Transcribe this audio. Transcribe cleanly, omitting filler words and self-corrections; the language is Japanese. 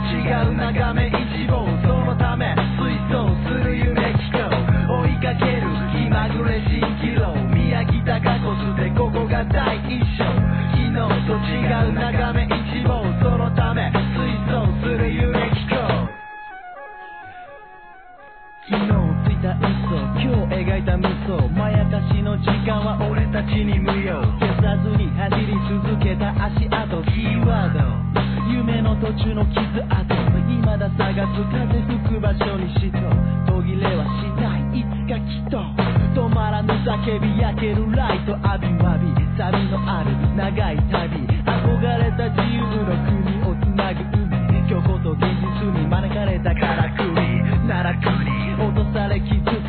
違う眺め一望、そのため追走する夢機構、追いかける気まぐれ蜃気楼、宮城高コスでここが第一章、昨日と違う眺め一望、そのため追走する夢機構、昨日ついた嘘、今日描いた無双、まやかしの時間は俺たちに無用、消さずに走り続けた足跡、キーワード夢の途中の傷跡、未だ探す風吹く場所に死と途切れはしない、いつかきっと止まらぬ叫び、焼けるライト浴びわび、サビのある長い旅、憧れた自由の国をつなぐ海、虚構と現実に招かれたからくり、奈落に落とされ傷